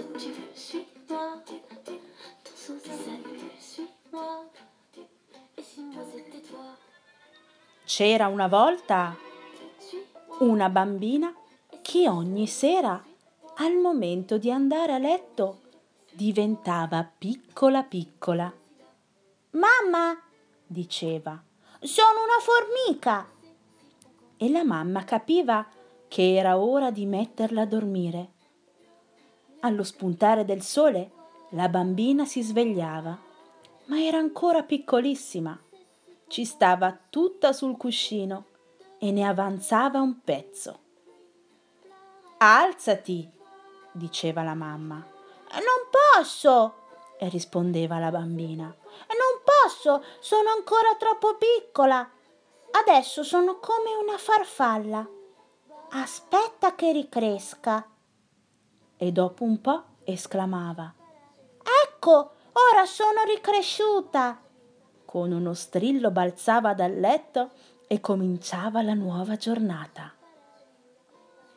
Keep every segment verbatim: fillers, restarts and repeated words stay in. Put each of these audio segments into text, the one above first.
tu veux, suis-moi. Ton souci salut, suis-moi. Et si moi c'était toi? C'era una volta una bambina che ogni sera, al momento di andare a letto, diventava piccola piccola. «Mamma», diceva, «sono una formica!» E la mamma capiva che era ora di metterla a dormire. Allo spuntare del sole la bambina si svegliava, ma era ancora piccolissima. Ci stava tutta sul cuscino e ne avanzava un pezzo. «Alzati», diceva la mamma. «Non posso», rispondeva la bambina. «Non posso, sono ancora troppo piccola. Adesso sono come una farfalla. Aspetta che ricresca». E dopo un po' esclamava: «Ecco, ora sono ricresciuta». Con uno strillo balzava dal letto e cominciava la nuova giornata.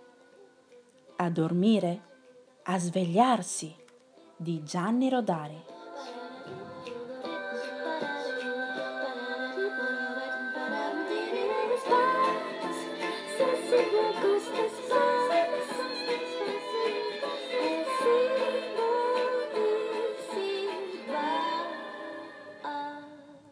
A dormire, a svegliarsi, di Gianni Rodari.